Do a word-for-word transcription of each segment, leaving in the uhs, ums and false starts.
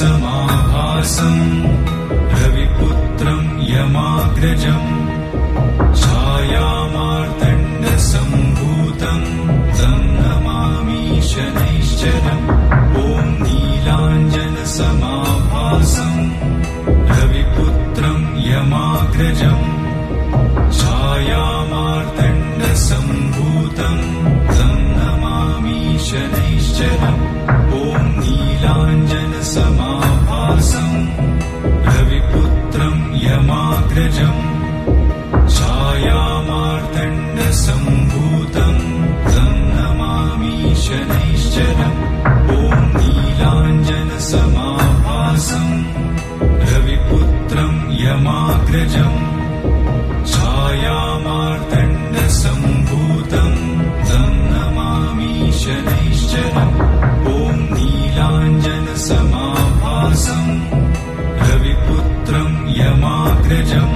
समाभासम् रविपुत्रं यमाग्रजम् छायामार्तण्डसम्भूतम् तं नमामि शनैश्चरम् ॐ नीलाञ्जनसमाभासम् रविपुत्रं यमाग्रजम् छायामार्तण्डसम्भूतम् तं नमामि शनैश्चरम् ॐ नीलाञ्जनसमाभासम् रविपुत्रं यमाग्रजम् छायामार्तण्डसम्भूतम् तं नमामि शनैश्चरम् ॐ नीलाञ्जनसमाभासम् रविपुत्रं यमाग्रजम् छायामार्तण्डसम्भूतम् तं नमामि शनैश्चरम् ॐ नीलाञ्जनसमाभासम् रविपुत्रं यमाग्रजम्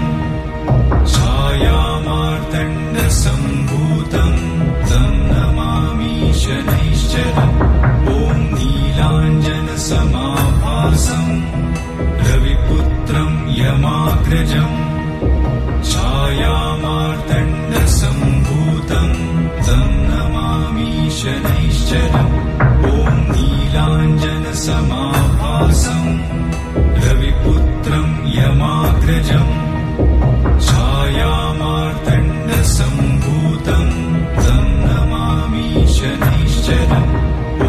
छायामार्तण्डसम्भूतम् तं नमामि शनैश्चरम् ॐ नीलाञ्जनसमाभासम् रविपुत्रं यमाग्रजम् छायामार्तण्डसम्भूतम् तं नमामि शनैश्चरम् ॐ नीलाञ्जनसमाभासम् रविपुत्रं यमाग्रजम् छायामार्तण्डसम्भूतम् तं नमामि शनैश्चरम् ॐ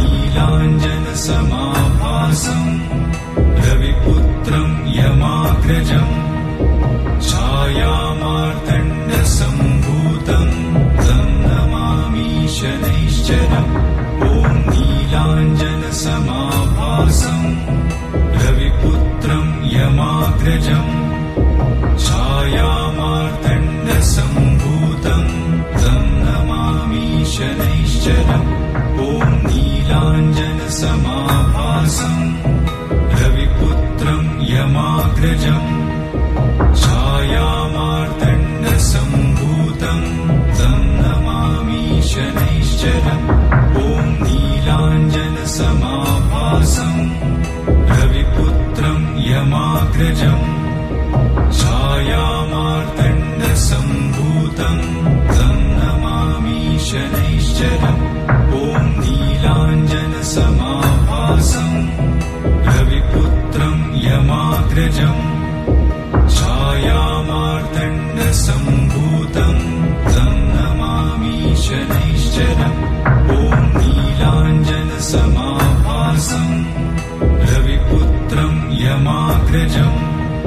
नीलाञ्जनसमाभासम् रविपुत्रं यमाग्रजम् छायामार्तण्डसम्भूतम् तं नमामि शनैश्चरम् ॐ नीलाञ्जनसमाभासम् रविपुत्रं यमाग्रजम् छायामार्तण्डसम्भूतम् तं नमामि शनैश्चरम् ॐ नीलाञ्जनसमाभासम् रविपुत्रं यमाग्रजम् छायामार्तण्डसम्भूतम् तं नमामि शनैश्चरम् ॐ नीलाञ्जनसमाभासम् रविपुत्रं यमाग्रजम् छायामार्तण्डसम्भूतम् तं नमामि शनैश्चरम् ॐ नीलाञ्जनसमाभासम् रविपुत्रं यमाग्रजम् छायामार्तण्डसम्भूतम् तं नमामि शनैश्चरम् ॐ नीलाञ्जनसमाभासम् रविपुत्रं यमाग्रजम्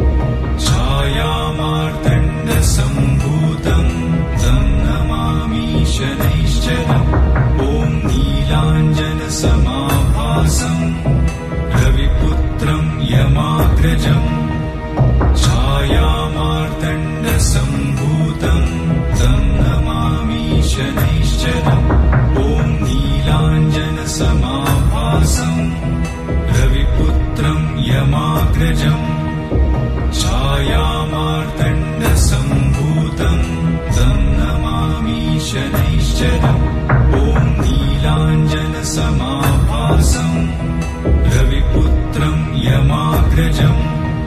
छायामार्तण्डसम्भूतम् तं नमामि शनैश्चरम् ॐ नीलाञ्जनसमाभासम् रविपुत्रं यमाग्रजम् छायामार्तण्डसम्भूतम् तं नमामि शनैश्चरम् ॐ नीलाञ्जनसमाभासम् रविपुत्रं यमाग्रजम् छायामार्तण्डसम्भूतम् तं नमामि शनैश्चरम् ॐ नीलाञ्जनसमाभासम् रविपुत्रं यमाग्रजम्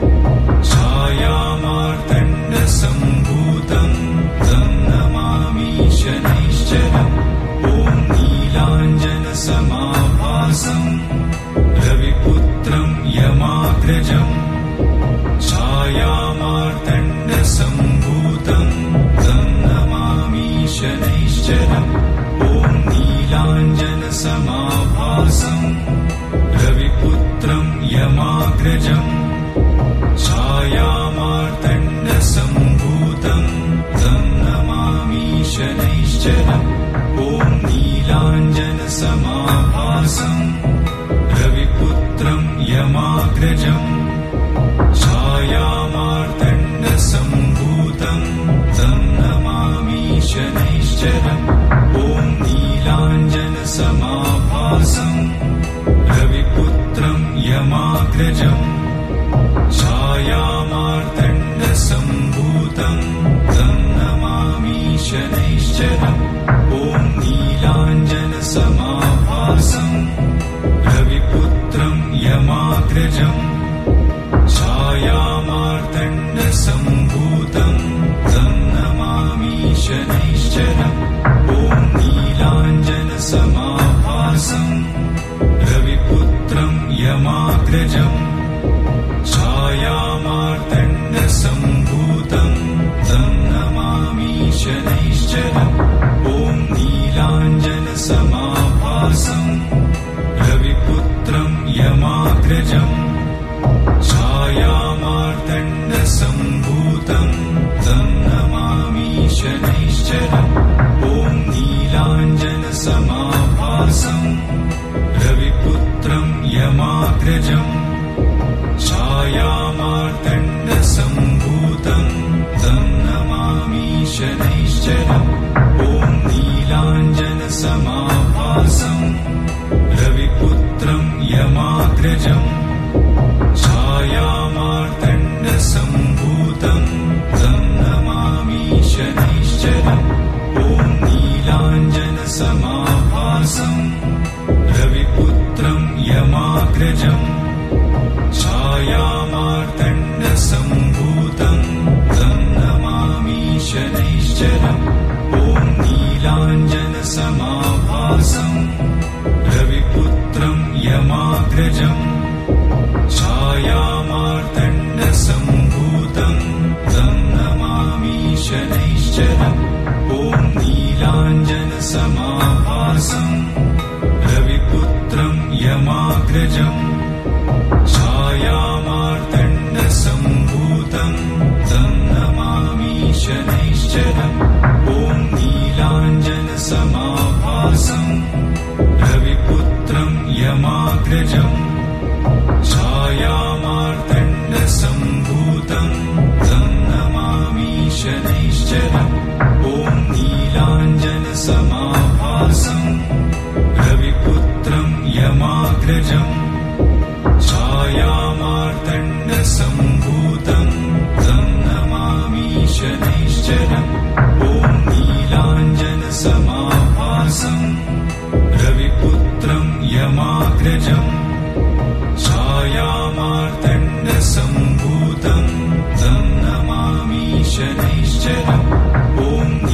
छायामार्तण्डसम्भूतम् तं नमामि शनैश्चरम् ॐ नीलाञ्जनसमाभासम् रविपुत्रं यमाग्रजम् छायामार्तण्डसम्भूतम् तं नमामि शनैश्चरम् ॐ नीलाञ्जनसमाभासम् रविपुत्रं यमाग्रजम् छायामार्तण्डसम्भूतम् तं नमामि शनैश्चरम् ॐ नीलाञ्जनसमाभासम् रविपुत्रं यमाग्रजम् छायामार्तण्डसम्भूतम् तं नमामि शनैश्चरम् ॐ नीलाञ्जनसमाभासम् रविपुत्रं यमाग्रजम् छायामार्तण्डसम्भूतम् तं नमामि शनैश्चरम् ॐ नीलाञ्जनसमाभासम् रविपुत्रं यमाग्रजम् यमाग्रजम् छायामार्तण्डसम्भूतम् तं नमामि शनैश्चरम् ॐ नीलाञ्जनसमाभासम् रविपुत्रम् यमाग्रजम् छायामार्तण्डसम्भूतम् तं नमामि शनैश्चरम् ॐ नीलाञ्जनसमाभासम् रविपुत्रम् यमाग्रजम् छायामार्तण्डसम्भूतम् तं नमामि शनैश्चरम् ॐ नीलाञ्जनसमाभासम् रविपुत्रम् यमाग्रजम् छायामार्तण्डसम्भूतम् तं नमामि शनैश्चरम् ॐ नीलाञ्जनसमाभासम् रविपुत्रम् यमाग्रजम् छायामार्तण्डसम्भूतम् तं नमामि शनैश्चरम् ॐ नीलाञ्जनसमाभासम् रविपुत्रम् यमाग्रजम् छायामार्तण्डसम्भूतम् तं नमामि शनैश्चरम् ॐ नीलाञ्जनसमाभासम् रविपुत्रम् यमाग्रजम् छायामार्तण्डसम्भूतम् तं नमामि शनैश्चरम् ॐ नीलाञ्जनसमाभासम् रविपुत्रम् यमाग्रजम् छायामार्तण्डसम्भूतम् तं नमामि शनैश्चरम् ॐ नीलाञ्जनसमाभासम् रविपुत्रम् यमाग्रजम् छायामार्तण्डसम्भूतम् तं नमामि शनैश्चरम् ॐ नीलाञ्जनसमाभासम् रविपुत्रम् यमाग्रजम् छायामार्तण्डसम्भूतम् तं नमामि शनैश्चरम् ॐ नीलाञ्जनसमाभासम् रविपुत्रम् यमाग्रजम् छायामार्तण्डसम्भूतम् तं नमामि शनैश्चरम् ॐ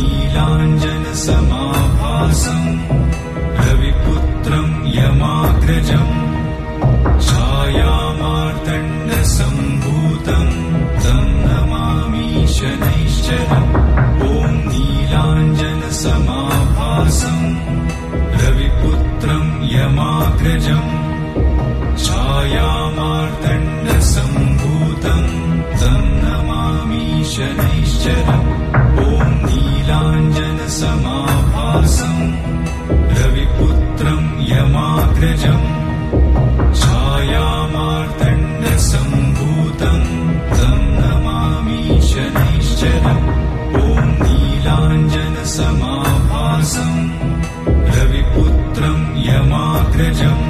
नीलाञ्जनसमाभासम् रविपुत्रम् यमाग्रजम् छायामार्तण्डसम्भूतम् तं नमामि शनैश्चरम् ॐ नीलाञ्जनसमाभासम् रविपुत्रम् यमाग्रजम् छायामार्तण्डसम्भूतम् तं नमामि शनैश्चरम् ॐ नीलाञ्जनसमाभासम् रविपुत्रम् यमाग्रजम् छायामार्तण्डसम्भूतम् तं नमामि शनैश्चरम् ॐ नीलाञ्जनसमाभासम् रविपुत्रम् यमाग्रजम्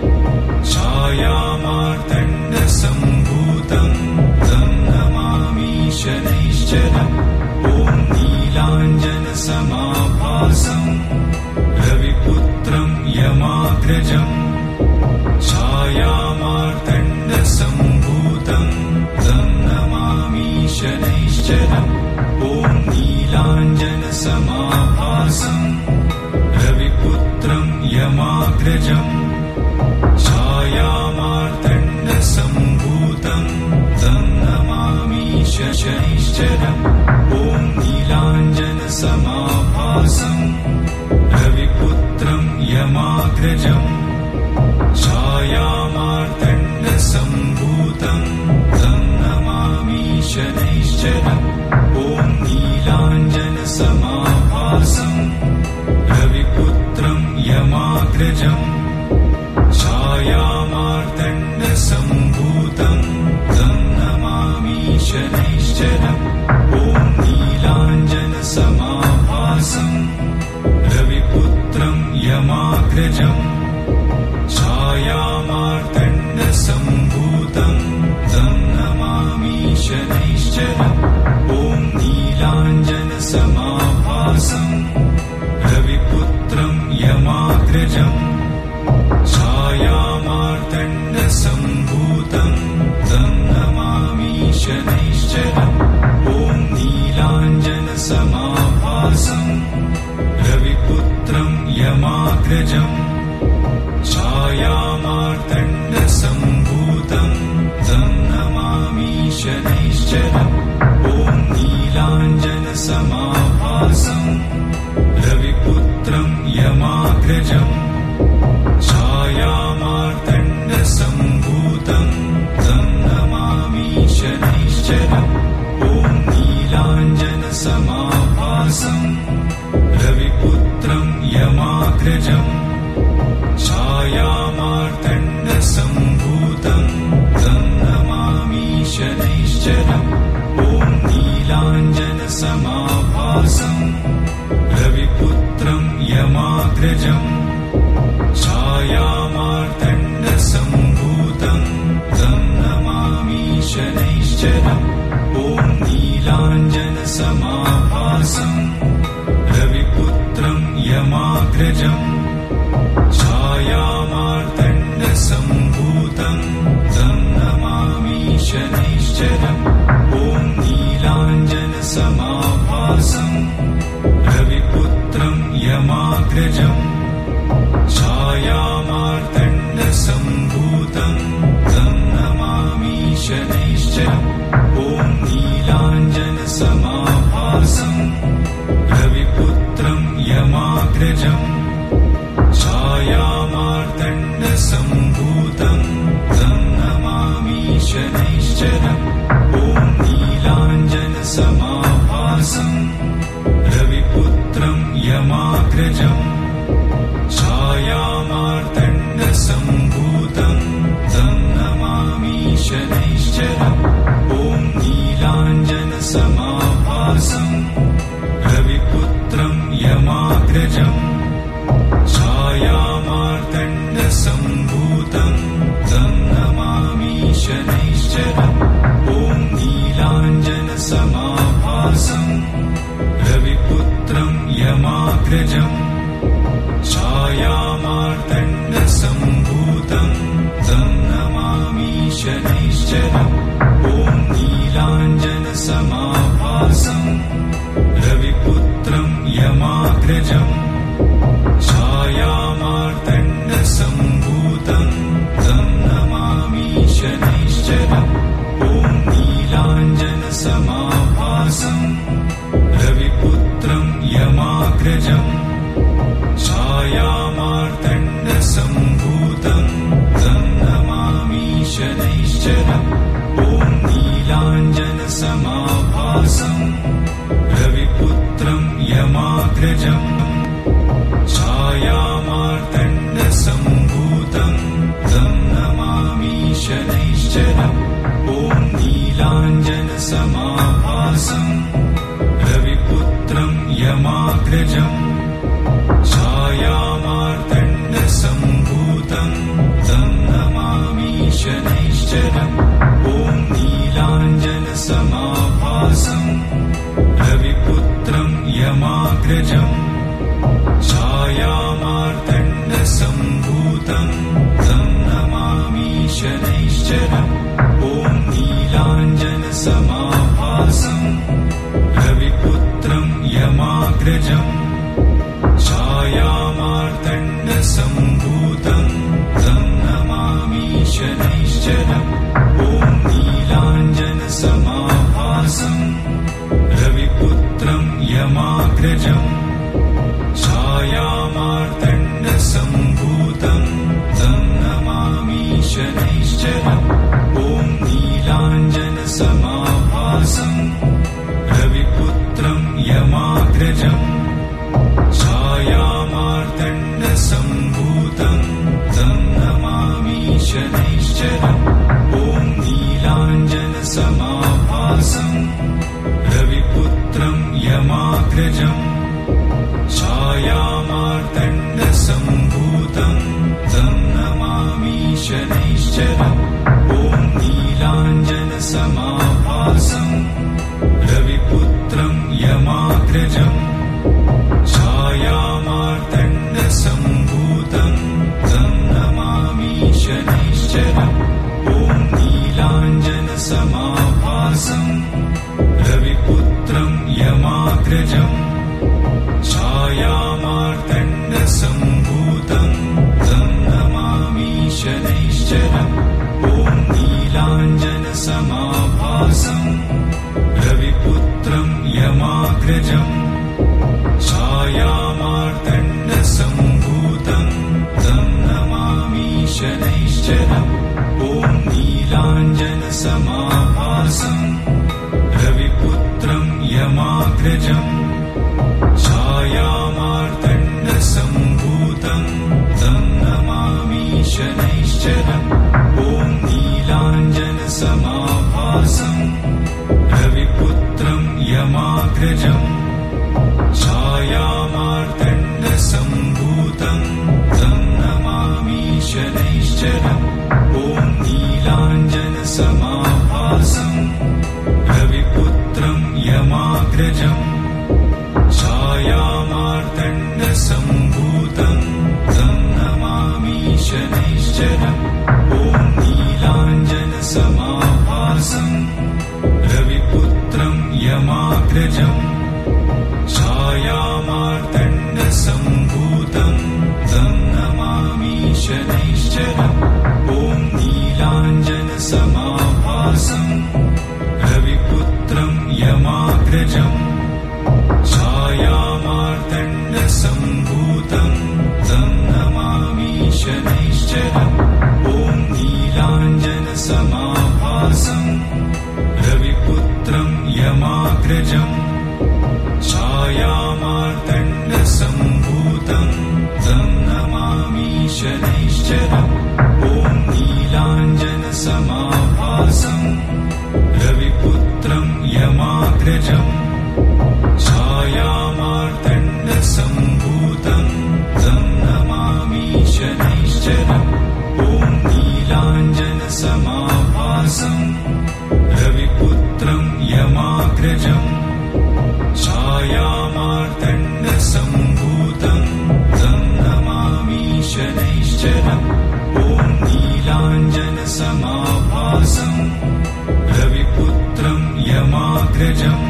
छायामार्तण्डसम्भूतम् तं नमामि शनैश्चरम् ॐ नीलाञ्जनसमाभासम् रविपुत्रम् यमाग्रजम् छायामार्तण्डसम्भूतम् तं नमामि शनैश्चरम् ॐ नीलाञ्जनसमाभासम् रविपुत्रम् यमाग्रजम् छायामार्तण्डसम्भूतम् तं नमामि शनैश्चरम् ॐ नीलाञ्जनसमाभासम् रविपुत्रम् यमाग्रजम् छायामार्तण्डसम्भूतम् तं नमामि शनैश्चरम् ॐ नीलाञ्जनसमाभासम् रविपुत्रम् यमाग्रजम् छायामार्तण्डसम्भूतम् तं नमामि शनैश्चरम् ॐ नीलाञ्जनसमाभासम् रविपुत्रम् यमाग्रजम् छायामार्तण्डसम्भूतम् तं नमामि शनैश्चरम् ॐ नीलाञ्जनसमाभासम् रविपुत्रम् यमाग्रजम् छायामार्तण्डसम्भूतम् शनैश्चरम् ॐ नीलाञ्जनसमाभासम् रविपुत्रम् यमाग्रजम् छायामार्तण्डसम्भूतम् तं नमामि शनैश्चरम् ॐ नीलाञ्जनसमाभासम् रविपुत्रम् यमाग्रजम् छायामार्तण्डसम्भूतम् तं नमामि शनैश्चरम् ॐ नीलाञ्जनसमाभासम् रविपुत्रम् यमाग्रजम् छायामार्तण्डसम्भूतम् तं नमामि शनैश्चरम् ॐ नीलाञ्जनसमाभासम् रविपुत्रम् यमाग्रजम् छायामार्तण्डसम्भूतम् तं नमामि शनैश्चरम् ॐ नीलाञ्जनसमाभासम् रविपुत्रम् यमाग्रजम् छायामार्तण्डसम्भूतम् तं नमामि शनैश्चरम् ॐ नीलाञ्जनसमाभासम् रविपुत्रम् यमाग्रजम् छायामार्तण्डसम्भूतम् तं नमामि शनैश्चरम् ॐ नीलाञ्जनसमाभासम् रविपुत्रम् यमाग्रजम् छायामार्तण्डसम्भूतम् तं नमामि शनैश्चरम् ॐ नीलाञ्जनसमाभासम् रविपुत्रम् यमाग्रजम् छायामार्तण्डसम्भूतम् तं नमामि शनैश्चरम् ॐ नीलाञ्जनसमाभासम् रविपुत्रम् यमाग्रजम् छायामार्तण्डसम्भूतम् तं नमामि शनैश्चरम् ॐ नीलाञ्जनसमाभासम् रविपुत्रम् यमाग्रजम् छायामार्तण्डसम्भूतम् तं नमामि शनैश्चरम् ॐ नीलाञ्जनसमाभासम् रविपुत्रम् यमाग्रजम् छायामार्तण्डसम्भूतम् तं नमामि शनैश्चरम् ॐ नीलाञ्जनसमाभासम् रविपुत्रम् यमाग्रजम् छायामार्तण्डसम्भूतम् तं नमामि शनैश्चरम् ॐ नीलाञ्जनसमाभासम् रविपुत्रम् यमाग्रजम् छायामार्तण्डसम्भूतम् तं नमामि शनैश्चरम् ॐ नीलाञ्जनसमाभासम् रविपुत्रम् यमाग्रजम् छायामार्तण्डसम्भूतम् तं नमामि शनैश्चरम् ॐ नीलाञ्जनसमाभासम् रविपुत्रम् यमाग्रजम् छायामार्तण्डसम्भूतम् तं नमामि शनैश्चरम् ॐ नीलाञ्जनसमाभासम् रविपुत्रम् यमाग्रजम् छायामार्तण्डसम्भूतम् तं नमामि शनैश्चरम् ॐ नीलाञ्जनसमाभासम् रविपुत्रम् यमाग्रजम् छायामार्तण्डसम्भूतम् तं नमामि शनैश्चरम् ॐ नीलाञ्जनसमाभासम् रविपुत्रम् यमाग्रजम् छायामार्तण्डसम्भूतम् तं नमामि शनैश्चरम् ॐ नीलाञ्जनसमाभासम् रविपुत्रम् यमाग्रजम् छायामार्तण्डसम्भूतम् तं नमामि शनैश्चरम् ॐ नीलाञ्जनसमाभासम् रविपुत्रम् यमाग्रजम् छायामार्तण्डसम्भूतम् तं नमामि शनैश्चरम् ॐ नीलाञ्जनसमाभासम् समाभासम् रविपुत्रं यमाग्रजम् छायामार्तण्डसम्भूतम् तं नमामि शनैश्चरम् ॐ नीलाञ्जनसमाभासम् रविपुत्रं यमाग्रजम् छायामार्तण्डसम्भूतम् तं नमामि शनैश्चरम् ॐ नीलाञ्जनसमाभासम् रविपुत्रं यमाग्रजम् छायामार्तण्डसम्भूतम् तं नमामि शनैश्चरम् ॐ नीलाञ्जनसमाभासम् रविपुत्रं यमाग्रजम् छायामार्तण्डसम्भूतम् तं नमामि शनैश्चरम् ॐ नीलाञ्जनसमाभासम् रविपुत्रं यमाग्रजम् छायामार्तण्डसम्भूतम् तं नमामि शनैश्चरम् ॐ नीलाञ्जनसमाभासम् रविपुत्रं यमाग्रजम् छायामार्तण्डसम्भूतम् तं नमामि शनैश्चरम् ॐ नीलाञ्जनसमाभासम् रविपुत्रं यमाग्रजम् छायामार्तण्डसम्भूतम् तं नमामि शनैश्चरम् ॐ नीलाञ्जनसमाभासम् रविपुत्रं यमाग्रजम् छायामार्तण्डसम्भूतम् तं नमामि शनैश्चरम् ॐ नीलाञ्जनसमाभासम् रविपुत्रं यमाग्रजम्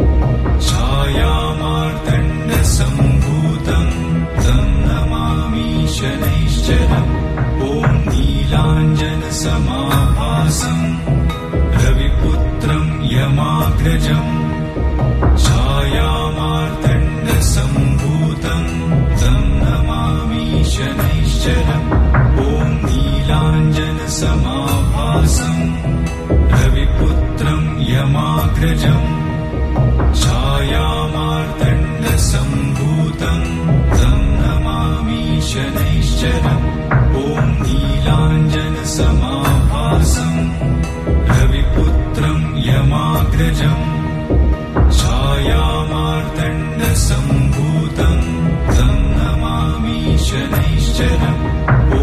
छायामार्तण्डसम्भूतम् तं नमामि शनैश्चरम् ॐ नीलाञ्जनसमाभासम् रविपुत्रं यमाग्रजम् छायामार्तण्डसम्भूतम् तं नमामि शनैश्चरम् ॐ नीलाञ्जनसमाभासम् रविपुत्रं यमाग्रजम् छायामार्तण्डसम्भूतम् तं नमामि शनैश्चरम् ॐ नीलाञ्जनसमाभासम् रविपुत्रं यमाग्रजम् छायामार्तण्डसम्भूतम् तं नमामि शनैश्चरम् ॐ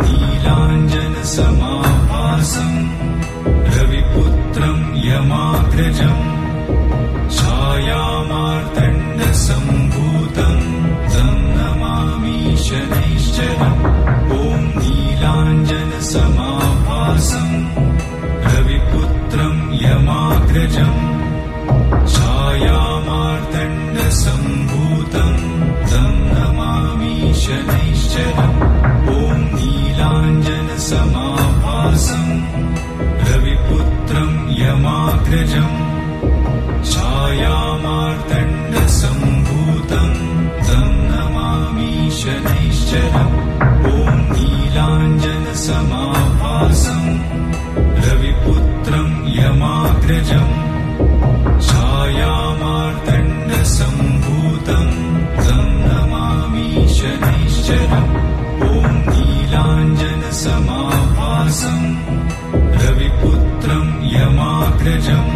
नीलाञ्जनसमाभासम् रविपुत्रं यमाग्रजम् छायामार्तण्डसम्भूतम् तं नमामि शनैश्चरम् ॐ नीलाञ्जनसमाभासम् रविपुत्रं यमाग्रजम् छायामार्तण्डसम्भूतम् तं नमामि शनैश्चरम् ॐ नीलाञ्जनसमाभासम् रविपुत्रं यमाग्रजम् छायामार्तण्डसम्भूतम् तं नमामि शनैश्चरम् ॐ नीलाञ्जनसमाभासम् रविपुत्रं यमाग्रजम् छायामार्तण्डसम्भूतम् तं नमामि शनैश्चरम् ॐ नीलाञ्जनसमाभासम् रविपुत्रं यमाग्रजम्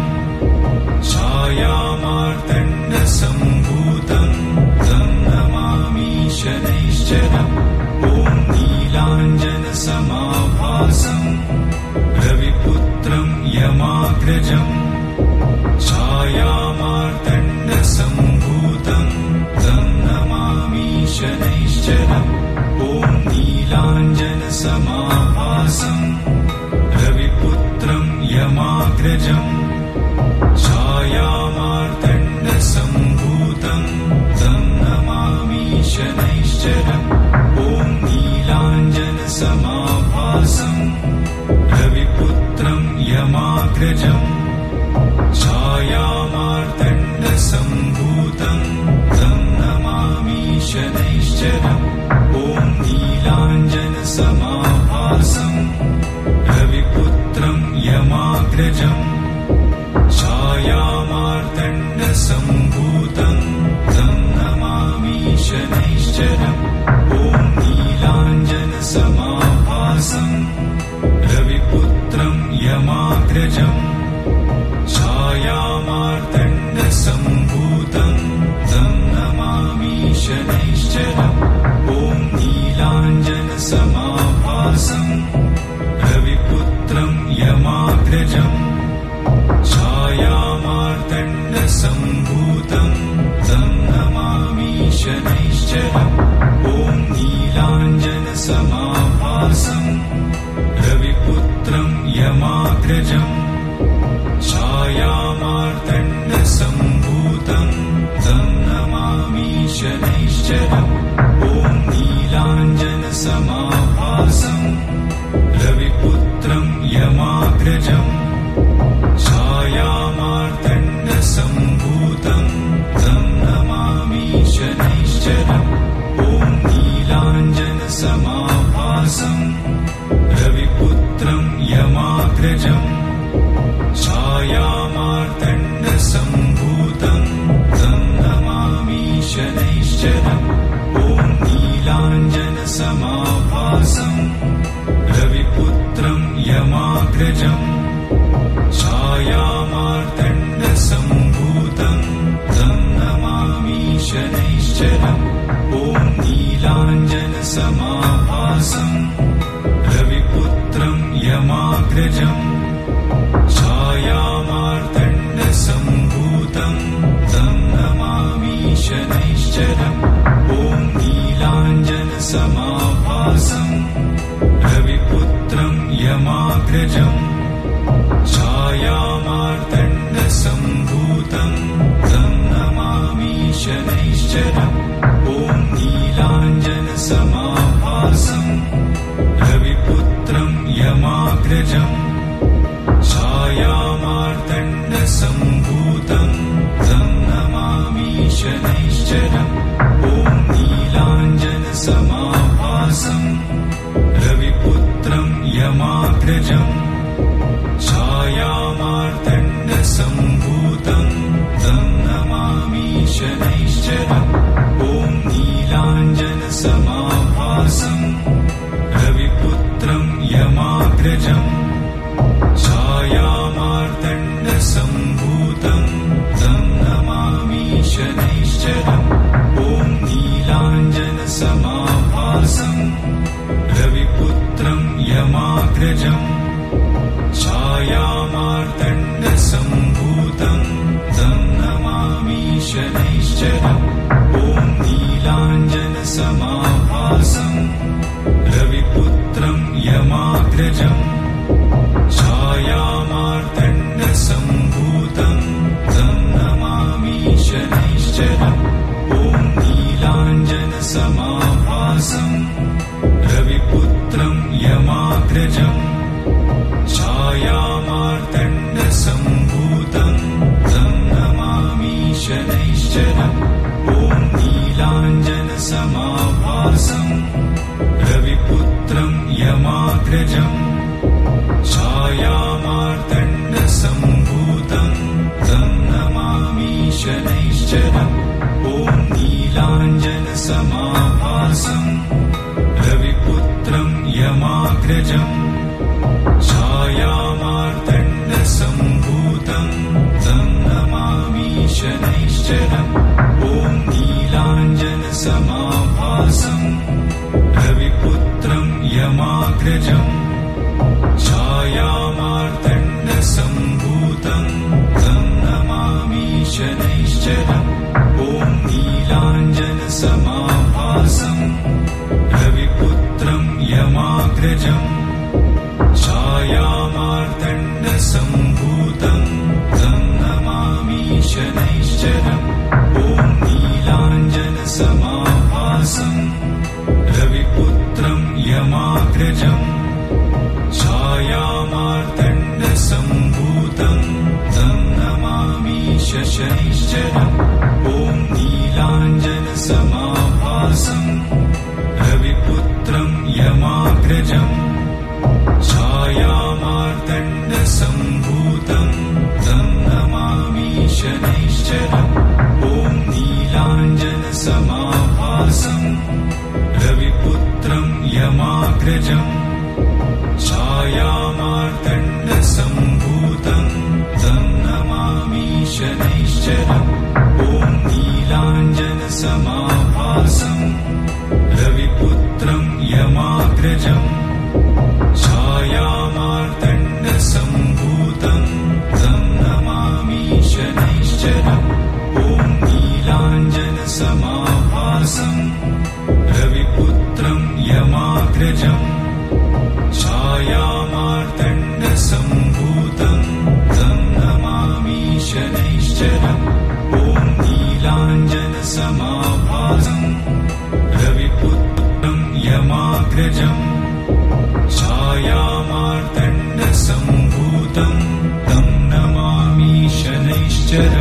छायामार्तण्डसम्भूतम् तं नमामि शनैश्चरम् ॐ नीलाञ्जनसमाभासम् रविपुत्रं यमाग्रजम् छायामार्तण्डसम्भूतम् तं नमामि शनैश्चरम् ॐ नीलाञ्जनसमाभासम् रविपुत्रं यमाग्रजम् छायामार्तण्डसम्भूतम् तं नमामि शनैश्चरम् ॐ नीलाञ्जनसमाभासम् रविपुत्रं यमाग्रजम् छायामार्तण्डसम्भूतम् तं नमामि शनैश्चरम् ॐ नीलाञ्जनसमाभासम् रविपुत्रं यमा यमाग्रजम् छायामार्तण्डसम्भूतम् तं नमामि शनैश्चरम् ॐ नीलाञ्जनसमाभासम् रविपुत्रम् यमाग्रजम् छायामार्तण्डसम्भूतम् तं नमामि शनैश्चरम् ॐ नीलाञ्जनसमाभासम् रविपुत्रम् यमाग्रजम् छायामार्तण्डसम्भूतम् तं नमामि शनैश्चरम् ॐ नीलाञ्जनसमाभासम् रविपुत्रम् यमाग्रजम् छायामार्तण्डसम्भूतम् तं नमामि शनैश्चरम् ॐ नीलाञ्जनसमाभासम् रविपुत्रम् यमाग्रजम् छायामार्तण्डसम्भूतम् तं नमामि शनैश्चरम् ॐ नीलाञ्जनसमाभासम् रविपुत्रम् यमाग्रजम् छायामार्तण्डसम्भूतम् तं नमामि शनैश्चरम् ॐ नीलाञ्जनसमाभासम् रविपुत्रम् यमाग्रजम् छायामार्तण्डसम्भूतम् तं नमामि शनैश्चरम् ॐ नीलाञ्जनसमाभासम् रविपुत्रम् यमाग्रजम् छायामार्तण्डसम्भूतम् तं नमामि शनैश्चरम् ॐ नीलाञ्जनसमाभासम् रविपुत्रम् यमाग्रजम् छायामार्तण्डसम्भूतम् तं नमामि शनैश्चरम् ॐ नीलाञ्जनसमाभासम् रविपुत्रम् यमाग्रजम् छायामार्तण्डसम्भूतम् तं नमामि शनैश्चरम् ॐ नीलाञ्जनसमाभासम् रविपुत्रम् यमाग्रजम् छायामार्तण्डसम्भूतम् तं नमामि शनैश्चरम् ॐ नीलाञ्जनसमाभासम् रविपुत्रम् यमाग्रजम् छायामार्तण्डसम्भूतम् तं नमामि शनैश्चरम् ॐ नीलाञ्जनसमाभासम् रविपुत्रम् यमाग्रजम् छायामार्तण्डसम्भूतम् तं नमामि शनैश्चरम् ॐ नीलाञ्जनसमाभासम् रविपुत्रम् यमाग्रजम् छायामार्तण्डसम्भूतम् तं नमामि शनैश्चरम् ॐ नीलाञ्जनसमाभासम् रविपुत्रम् यमाग्रजम् छायामार्तण्डसम्भूतम् तं नमामि शनैश्चरम् ॐ नीलाञ्जनसमाभासम् रविपुत्रम् यमाग्रजम् छायामार्तण्डसम्भूतम् तं नमामि शनैश्चरम् ॐ नीलाञ्जनसमाभासम् रविपुत्रम् यमाग्रजम् छायामार्तण्डसम्भूतम् तं नमामि शनैश्चरम् ॐ नीलाञ्जनसमाभासम् रविपुत्रम् यमाग्रजम् छायामार्तण्डसम्भूतम् तं नमामि शनैश्चरम् ॐ नीलाञ्जनसमाभासम् रविपुत्रम् यमाग्रजम् छायामार्तण्डसम्भूतम् तं नमामि शनैश्चरम् ॐ नीलाञ्जनसमाभासम् रविपुत्रम् यमाग्रजम् छायामार्तण्डसम्भूतम् तं नमामि शनैश्चरम् ॐ नीलाञ्जनसमाभासम् रविपुत्रम् यमाग्रजम् छायामार्तण्डसम्भूतम् शनैश्चरम् ॐ नीलाञ्जनसमाभासम् रविपुत्रम् यमाग्रजम् छायामार्तण्डसम्भूतम् तं नमामि शनैश्चरम् ॐ नीलाञ्जनसमाभासम् रविपुत्रम् यमाग्रजम् छायामार्तण्डसम्भूतम् तं नमामि शनैश्चरम् ॐ नीलाञ्जनसमाभासम् रविपुत्रम् यमाग्रजम् छायामार्तण्डसम्भूतम् तं नमामि शनैश्चरम् ॐ नीलाञ्जनसमाभासम् रविपुत्रम् यमाग्रजम् छायामार्तण्डसम्भूतम् तं नमामि शनैश्चरम्